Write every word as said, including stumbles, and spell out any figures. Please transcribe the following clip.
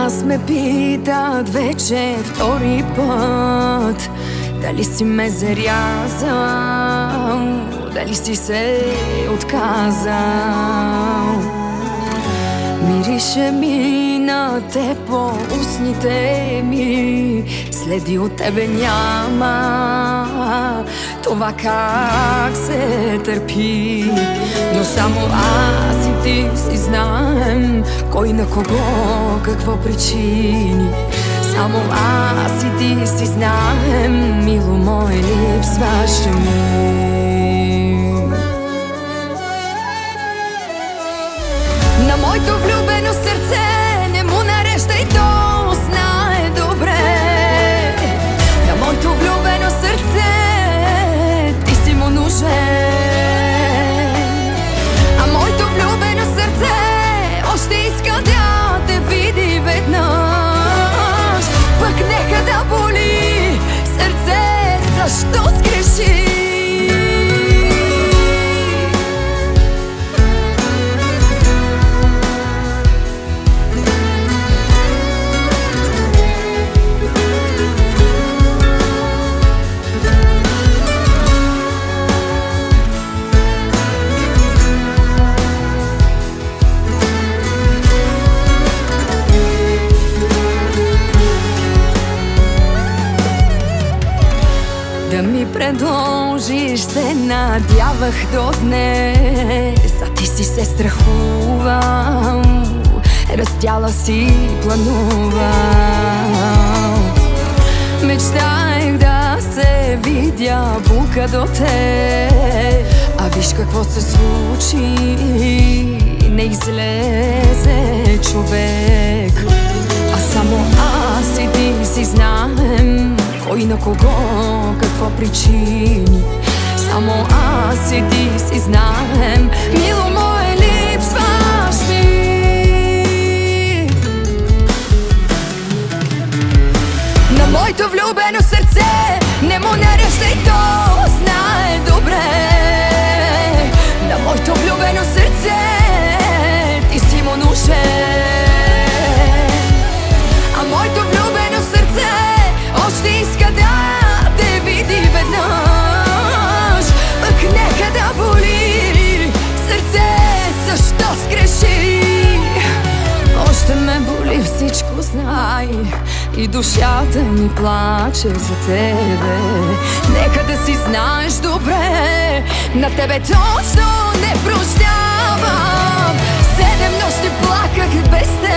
nas me pitat вече втори път дали си ме зарязал, дали си се отказал. Мирише ми на те по устните ми, следи от тебе няма. Това как се търпи, но само аз и ти си знаем кой на кого какво причини. Само аз и ти си знаем, мило мое, липсваше ми. На моето влюбено сърце не му нареждай, то знае добре. На моето влюбено сърце ти си му нужен. А моето влюбено сърце още иска да те види веднъж. Пък нека да боли сърце, защо сгреши. Да ми предложиш се надявах до днес, а ти си се страхувал, раздяла си планувал. Мечтаех да се видя бука до те, а виж какво се случи, не излезе човек. А само аз и ти си знаем кой на кого какво причини. Само аз и ти си знаем, мило мое, липсваш ми. На моето влюбено сърце не му нареждай, то знае добре. На моето влюбено сърце ти си му нужен. А моето влюбено сърце още иска да те види веднъж. Пък нека да боли сърце, защо сгреши. Още ме боли, всичко знай, и душата ми плаче за тебе. Нека да си знаеш добре, на тебе точно не прощавам. Седем нощи плаках без теб.